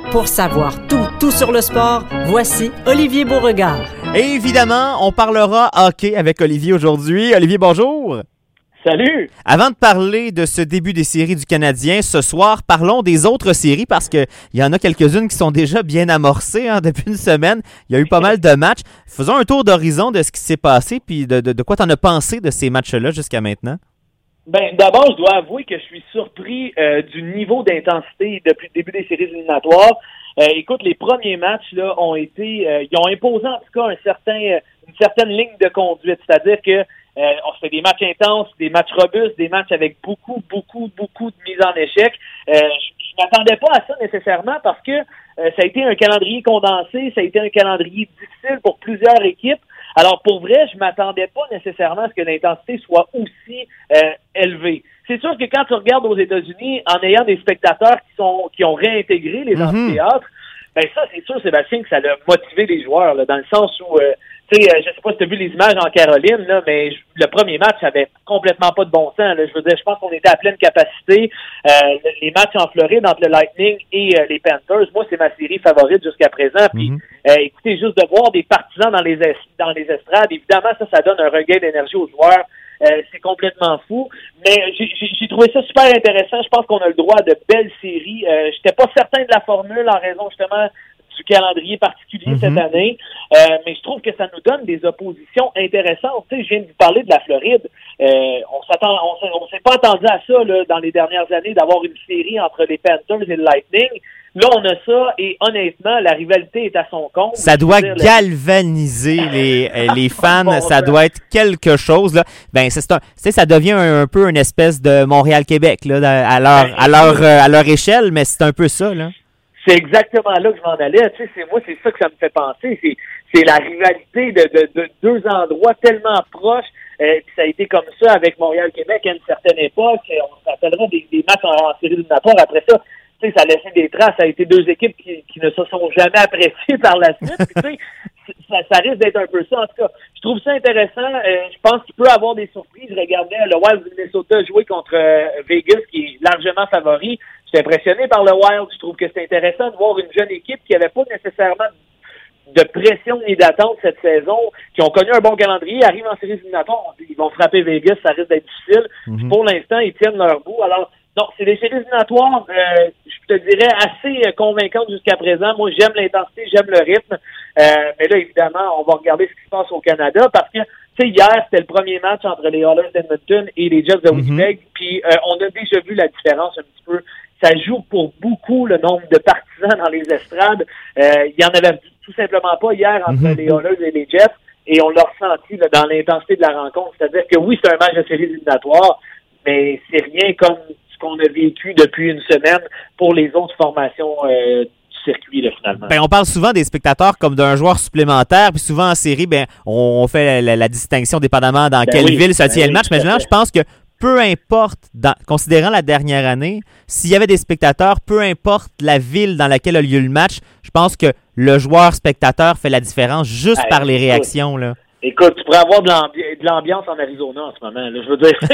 Pour savoir tout sur le sport, voici Olivier Beauregard. Et évidemment, on parlera hockey avec Olivier aujourd'hui. Olivier, bonjour! Salut! Avant de parler de ce début des séries du Canadien, ce soir, parlons des autres séries parce qu'il y en a quelques-unes qui sont déjà bien amorcées depuis une semaine. Il y a eu pas mal de matchs. Faisons un tour d'horizon de ce qui s'est passé puis de quoi tu en as pensé de ces matchs-là jusqu'à maintenant. Ben, d'abord, je dois avouer que je suis surpris du niveau d'intensité depuis le début des séries éliminatoires. Écoute, les premiers matchs là ont été, ils ont imposé en tout cas une certaine ligne de conduite, c'est-à-dire que on se fait des matchs intenses, des matchs robustes, des matchs avec beaucoup de mises en échec. Je m'attendais pas à ça nécessairement parce que ça a été un calendrier condensé, ça a été un calendrier difficile pour plusieurs équipes. Alors, pour vrai, je m'attendais pas nécessairement à ce que l'intensité soit aussi élevée. C'est sûr que quand tu regardes aux États-Unis, en ayant des spectateurs qui ont réintégré les amphithéâtres, ben ça, c'est sûr, Sébastien, que ça a motivé les joueurs, là, dans le sens où, tu sais, je sais pas si tu as vu les images en Caroline, là, mais le premier match avait complètement pas de bon sens. Là. Je veux dire, je pense qu'on était à pleine capacité. Les matchs en Floride entre le Lightning et les Panthers, moi, c'est ma série favorite jusqu'à présent. Puis, écoutez, juste de voir des partisans dans les estrades, évidemment, ça donne un regain d'énergie aux joueurs. C'est complètement fou. Mais j'ai trouvé ça super intéressant. Je pense qu'on a le droit à de belles séries. J'étais pas certain de la formule en raison justement du calendrier particulier cette année. Mais je trouve que ça nous donne des oppositions intéressantes. Tu sais, je viens de vous parler de la Floride. On s'est pas attendu à ça là, dans les dernières années d'avoir une série entre les Panthers et le Lightning. Là, on a ça et honnêtement, la rivalité est à son comble. Ça doit galvaniser les fans. Ça doit être quelque chose. Là. Ben, ça devient un peu une espèce de Montréal-Québec là, à leur échelle, mais c'est un peu ça. Là. C'est exactement là que je m'en allais. Tu sais, c'est ça que ça me fait penser. C'est la rivalité de deux endroits tellement proches. Puis ça a été comme ça avec Montréal-Québec à une certaine époque. On se rappellera des matchs en série éliminatoire. Après ça, tu sais, ça a laissé des traces. Ça a été deux équipes qui ne se sont jamais appréciées par la suite. Puis, tu sais, ça risque d'être un peu ça. En tout cas, je trouve ça intéressant. Je pense qu'il peut avoir des surprises. Je regardais le Wild du Minnesota jouer contre Vegas, qui est largement favori. J'étais impressionné par le Wild. Je trouve que c'est intéressant de voir une jeune équipe qui n'avait pas nécessairement de pression ni d'attente cette saison, qui ont connu un bon calendrier, arrivent en séries éliminatoires, ils vont frapper Vegas, ça risque d'être difficile. Pour l'instant, ils tiennent leur bout. Alors, non, c'est des séries éliminatoires, je te dirais, assez convaincantes jusqu'à présent. Moi, j'aime l'intensité, j'aime le rythme. Mais là, évidemment, on va regarder ce qui se passe au Canada parce que, tu sais, hier, c'était le premier match entre les Oilers d'Edmonton et les Jets de Winnipeg. Puis, on a déjà vu la différence un petit peu. Ça joue pour beaucoup le nombre de partisans dans les estrades. Il y en avait tout simplement pas hier entre les Oilers et les Jets. Et on l'a ressenti là, dans l'intensité de la rencontre. C'est-à-dire que oui, c'est un match de séries éliminatoires, mais c'est rien comme ce qu'on a vécu depuis une semaine pour les autres formations du circuit, là, finalement. Ben, on parle souvent des spectateurs comme d'un joueur supplémentaire, puis souvent en série, ben, on fait la distinction dépendamment dans quelle ville se tient le match. Mais là, je pense que peu importe, considérant la dernière année, s'il y avait des spectateurs, peu importe la ville dans laquelle a lieu le match, je pense que le joueur spectateur fait la différence juste par les réactions. Là. Écoute, tu pourrais avoir de l'ambiance en Arizona en ce moment. Là. Je veux dire,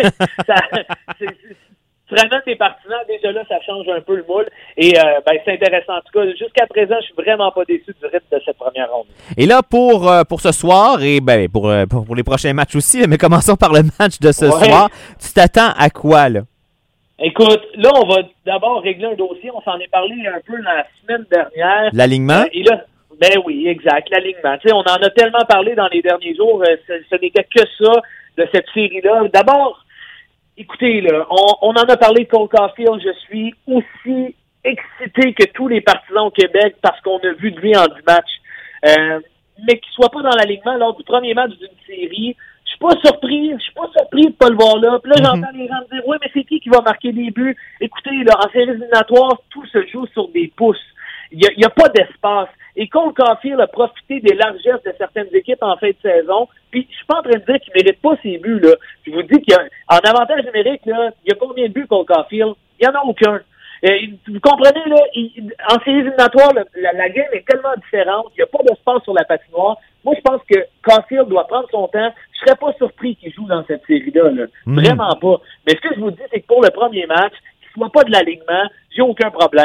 tu ramènes tes partisans, déjà là, ça change un peu le moule. Et ben, c'est intéressant. En tout cas, jusqu'à présent, je suis vraiment pas déçu du rythme de cette première ronde. Et là, pour ce soir, et ben pour les prochains matchs aussi, mais commençons par le match de ce soir. Tu t'attends à quoi, là? Écoute, là, on va d'abord régler un dossier. On s'en est parlé un peu la semaine dernière. L'alignement? Et là, ben oui, exact, l'alignement. Tu sais, on en a tellement parlé dans les derniers jours. Ce n'était que ça de cette série-là. D'abord, écoutez, là, on en a parlé de Cole Caulfield. Je suis aussi excité que tous les partisans au Québec parce qu'on a vu de lui en 10 matchs. Mais qu'il soit pas dans l'alignement lors du premier match d'une série. Je suis pas surpris de pas le voir là. Puis là, j'entends les gens me dire, oui, mais c'est qui va marquer des buts? Écoutez, là, en séries éliminatoires, tout se joue sur des pouces. Il y a pas d'espace. Et Cole Caulfield a profité des largesses de certaines équipes en fin de saison. Puis, je suis pas en train de dire qu'il mérite pas ses buts, là. Je vous dis qu'en avantage numérique, là, il y a combien de buts Cole Caulfield? Il y en a aucun. Vous comprenez, là, en séries éliminatoires, la game est tellement différente. Il n'y a pas d'espace sur la patinoire. Moi, je pense que Caulfield doit prendre son temps. Je serais pas surpris qu'il joue dans cette série-là, là. Vraiment pas. Mais ce que je vous dis, c'est que pour le premier match, qu'il soit pas de l'alignement, j'ai aucun problème.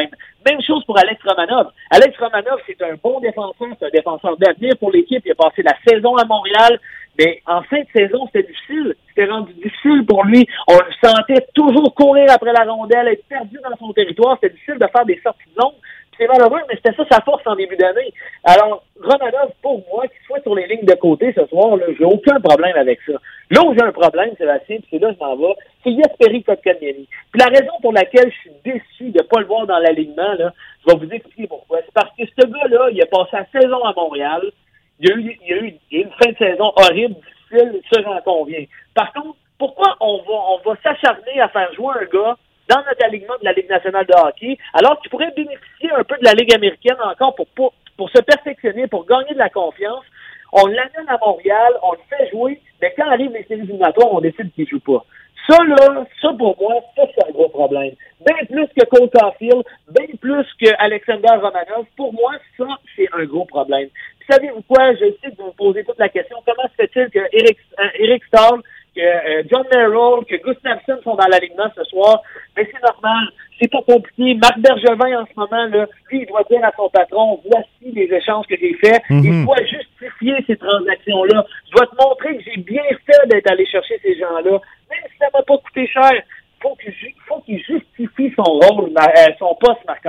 Même chose pour Alex Romanov. Alex Romanov, c'est un bon défenseur, c'est un défenseur d'avenir pour l'équipe. Il a passé la saison à Montréal, mais en fin de saison, c'était difficile. C'était rendu difficile pour lui. On le sentait toujours courir après la rondelle, être perdu dans son territoire. C'était difficile de faire des sorties de zone. C'est malheureux, mais c'était ça sa force en début d'année. Alors, Romanov, pour moi, qu'il soit sur les lignes de côté ce soir, là, j'ai aucun problème avec ça. Là où j'ai un problème, Sébastien, puis c'est là que je m'en vais, c'est Jesperi Kotkaniemi. Puis la raison pour laquelle je suis déçu de ne pas le voir dans l'alignement, là, je vais vous expliquer pourquoi. C'est parce que ce gars-là, il a passé la saison à Montréal. Il y a eu une fin de saison horrible, difficile, ça j'en conviens. Par contre, pourquoi on va s'acharner à faire jouer un gars dans notre alignement de la Ligue nationale de hockey, alors qu'il pourrait bénéficier un peu de la Ligue américaine encore pour se perfectionner, pour gagner de la confiance? On l'amène à Montréal, on le fait jouer, mais quand arrivent les séries éliminatoires, on décide qu'il ne joue pas. Ça, pour moi, c'est un gros problème. Bien plus que Cole Caulfield, bien plus que Alexander Romanov, pour moi, ça, c'est un gros problème. Puis savez-vous quoi? Je sais que vous me posez toute la question. Comment se fait-il que Eric Stahl, que John Merrill, que Gustafsson sont dans l'alignement ce soir? Mais c'est normal. C'est pas compliqué. Marc Bergevin, en ce moment, là, lui, il doit dire à son patron, voici les échanges que j'ai faits. Il doit justifier ces transactions-là. Je dois te montrer que j'ai bien fait d'être allé chercher ces gens-là. Même si ça m'a pas coûté cher, faut qu'il justifie son rôle, son poste, Marc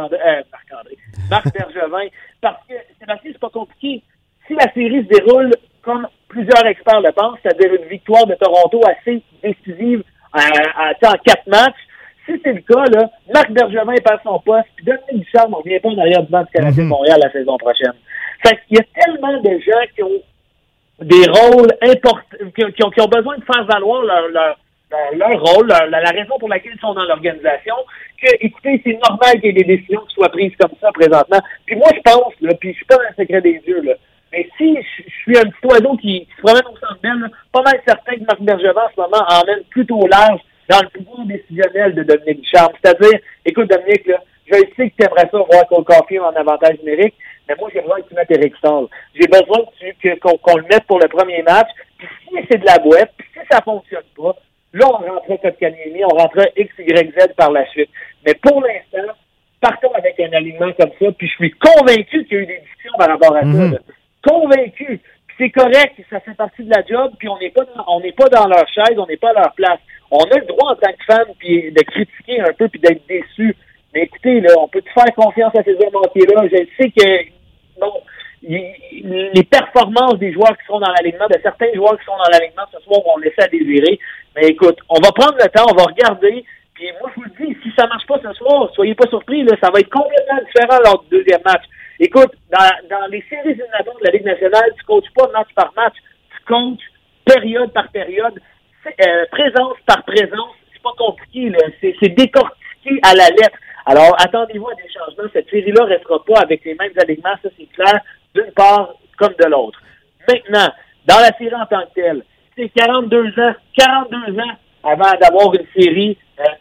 Bergevin. Parce que, Sébastien, c'est pas compliqué. Si la série se déroule comme plusieurs experts le pensent, c'est-à-dire une victoire de Toronto assez décisive en 4 matchs, si c'est le cas, là, Marc Bergevin perd son poste, puis Dominique Ducharme, on ne revient pas en arrière du banc du Canadien de Montréal la saison prochaine. Fait qu'il y a tellement de gens qui ont des rôles importants, qui ont besoin de faire valoir leur rôle, la raison pour laquelle ils sont dans l'organisation, que, écoutez, c'est normal qu'il y ait des décisions qui soient prises comme ça présentement. Puis moi, je pense, là, puis je suis pas dans le secret des dieux, là, mais si je suis un petit oiseau qui se promène au Centre Bell, pas mal certain que Marc Bergevin, en ce moment, emmène plutôt large dans le pouvoir décisionnel de Dominique Ducharme. C'est-à-dire, écoute, Dominique, là, je sais que tu aimerais ça voir Cole Caulfield en avantage numérique, mais moi, j'ai besoin que tu mettes Eric Stahl. J'ai besoin qu'on le mette pour le premier match. Puis si c'est de la boîte, puis si ça fonctionne pas, là, on rentrait Kotkaniemi, on rentrait X, Y, Z par la suite. Mais pour l'instant, partons avec un alignement comme ça, puis je suis convaincu qu'il y a eu des discussions par rapport à ça. Là. Convaincu. Puis c'est correct, ça fait partie de la job, puis on n'est pas dans leur chaise, on n'est pas à leur place. On a le droit en tant que fan puis de critiquer un peu puis d'être déçu. Mais écoutez, là, on peut faire confiance à ces hommes entiers-là. Je sais que bon, les performances des joueurs qui seront dans l'alignement, de certains joueurs qui sont dans l'alignement ce soir vont laisser à désirer. Mais écoute, on va prendre le temps, on va regarder. Puis moi, je vous le dis, si ça marche pas ce soir, soyez pas surpris, là, ça va être complètement différent lors du deuxième match. Écoute, dans les séries éliminatoires de la Ligue nationale, tu coaches pas match par match, tu coaches période par période, présence par présence. C'est pas compliqué, là. C'est décortiqué à la lettre. Alors, attendez-vous à des changements. Cette série-là ne restera pas avec les mêmes alignements, ça c'est clair, d'une part comme de l'autre. Maintenant, dans la série en tant que telle, c'est 42 ans avant d'avoir une série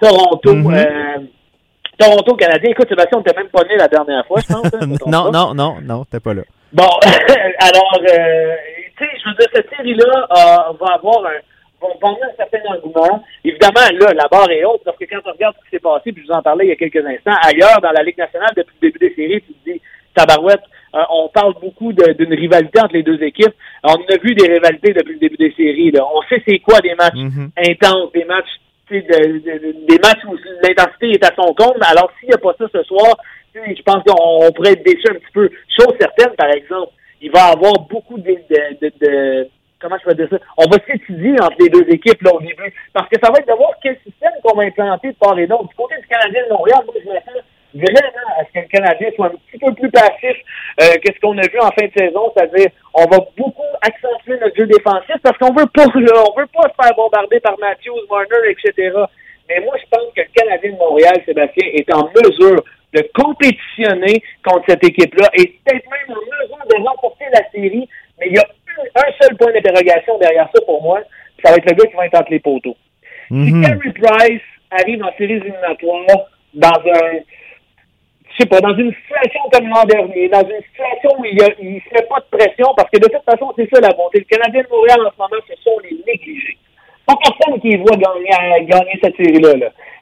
Toronto-Canadien. Écoute, Sébastien, on n'était même pas né la dernière fois, je pense. Hein, non, t'es pas là. Bon, alors, tu sais, je veux dire, cette série-là va avoir vont un certain engouement. Évidemment, là, la barre est haute, parce que quand on regarde ce qui s'est passé, puis je vous en parlais il y a quelques instants, ailleurs dans la Ligue nationale, depuis le début des séries, tu te dis, tabarouette, on parle beaucoup d'une rivalité entre les deux équipes. On a vu des rivalités depuis le début des séries. Là. On sait c'est quoi des matchs intenses, des matchs des matchs où l'intensité est à son comble. Alors, s'il n'y a pas ça ce soir, je pense qu'on pourrait être déçu un petit peu. Chose certaine, par exemple, il va y avoir beaucoup de comment je peux dire ça? On va s'étudier entre les deux équipes là au début. Parce que ça va être de voir quel système qu'on va implanter de part et d'autre. Du côté du Canadien de Montréal, moi, je m'attends vraiment à ce que le Canadien soit un petit peu plus passif que ce qu'on a vu en fin de saison. C'est-à-dire, on va beaucoup accentuer notre jeu défensif parce qu'on veut pas se faire bombarder par Matthews, Marner, etc. Mais moi, je pense que le Canadien de Montréal, Sébastien, est en mesure de compétitionner contre cette équipe-là et peut-être même en mesure de remporter la série. Mais il y a un seul point d'interrogation derrière ça pour moi, ça va être le gars qui va être entre les poteaux. Si Carey Price arrive en séries éliminatoires dans dans une situation comme l'an dernier, dans une situation où il ne se fait pas de pression, parce que de toute façon, c'est ça la bonté. Le Canadien de Montréal, en ce moment, ce sont les négligés. Pas personne qui les voit gagner cette série-là. Là.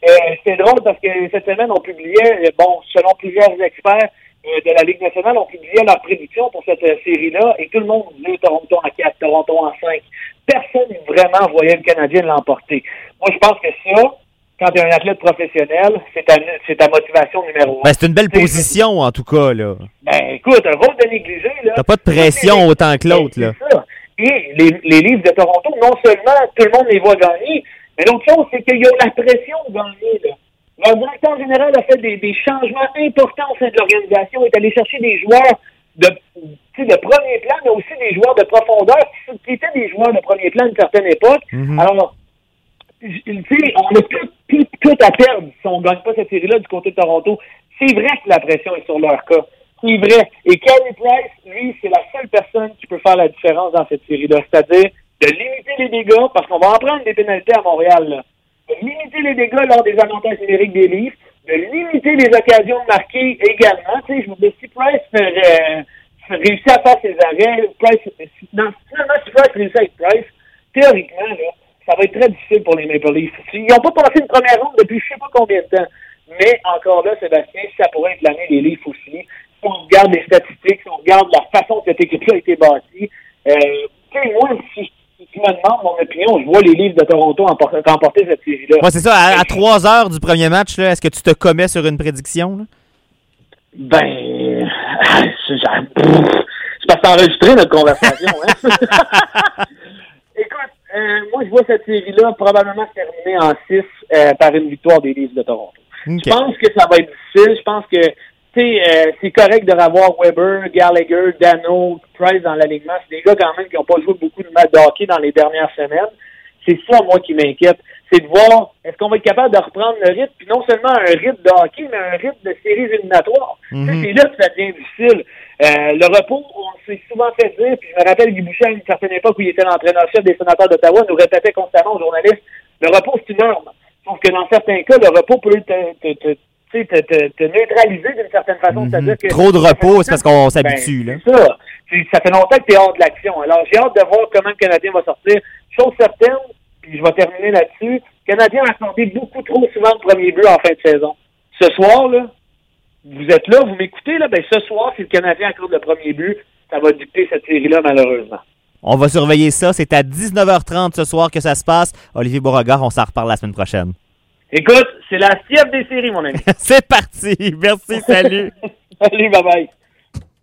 C'est drôle parce que cette semaine, on publiait, selon plusieurs experts de la Ligue nationale, on publiait leurs prédictions pour cette série-là et tout le monde disait Toronto en 4, Toronto en 5. Personne vraiment voyait le Canadien l'emporter. Moi, je pense que ça, quand tu es un athlète professionnel, c'est ta motivation numéro 1. C'est une belle position, en tout cas, là. Écoute, un rôle de négligé, là. T'as pas de pression autant que l'autre, là. C'est ça. Et les Leafs de Toronto, non seulement tout le monde les voit gagner, mais l'autre chose, c'est qu'ils ont la pression de gagner, là. Leur directeur général a fait des changements importants au sein de l'organisation, est allé chercher des joueurs de premier plan, mais aussi des joueurs de profondeur qui étaient des joueurs de premier plan à une certaine époque. Mm-hmm. Alors, on a tout à perdre si on ne gagne pas cette série-là du côté de Toronto. C'est vrai que la pression est sur leur cas. C'est vrai. Et Carey Price, lui, c'est la seule personne qui peut faire la différence dans cette série-là. C'est-à-dire de limiter les dégâts, parce qu'on va en prendre des pénalités à Montréal, là. De limiter les dégâts lors des avantages numériques des Leafs, de limiter les occasions de marquer également. Tu sais, je me dis, si Price réussit à faire ses arrêts, finalement, si Price réussit avec Price, théoriquement, là, ça va être très difficile pour les Maple Leafs. Ils n'ont pas passé une première ronde depuis je ne sais pas combien de temps. Mais encore là, Sébastien, ça pourrait être l'année des Leafs aussi. Si on regarde les statistiques, si on regarde la façon que cette équipe-là a été bâtie, moi, si tu me demandes mon opinion, je vois les Leafs de Toronto remporter cette série-là. Ouais, c'est ça. À 3 heures du premier match, là, est-ce que tu te commets sur une prédiction, là? C'est parce que c'est enregistré notre conversation, hein? Écoute, moi, je vois cette série-là probablement se terminer en 6 par une victoire des Leafs de Toronto. Okay. Je pense que ça va être difficile. Je pense que c'est correct de revoir Weber, Gallagher, Dano, Price dans l'alignement. C'est des gars quand même qui n'ont pas joué beaucoup de matchs de hockey dans les dernières semaines. C'est ça, moi, qui m'inquiète. C'est de voir, est-ce qu'on va être capable de reprendre le rythme, puis non seulement un rythme de hockey, mais un rythme de séries éliminatoires. Mm-hmm. C'est là que ça devient difficile. Le repos, on s'est souvent fait dire, puis je me rappelle Guy Boucher, à une certaine époque où il était l'entraîneur-chef des Sénateurs d'Ottawa, nous répétait constamment aux journalistes, le repos, c'est une arme. Sauf que dans certains cas, le repos peut te neutraliser d'une certaine façon. Mm-hmm. C'est-à-dire que trop de repos, c'est parce qu'on s'habitue. Là. C'est ça. Ça fait longtemps que tu es hors de l'action. Alors, j'ai hâte de voir comment le Canadien va sortir. Chose certaine, puis je vais terminer là-dessus, le Canadien a accordé beaucoup trop souvent le premier but en fin de saison. Ce soir, là, vous êtes là, vous m'écoutez, là, ce soir, si le Canadien accorde le premier but, ça va dicter cette série-là, malheureusement. On va surveiller ça. C'est à 19h30 ce soir que ça se passe. Olivier Beauregard, on s'en reparle la semaine prochaine. Écoute, c'est la siècle des séries, mon ami. C'est parti. Merci, salut. Salut, bye-bye.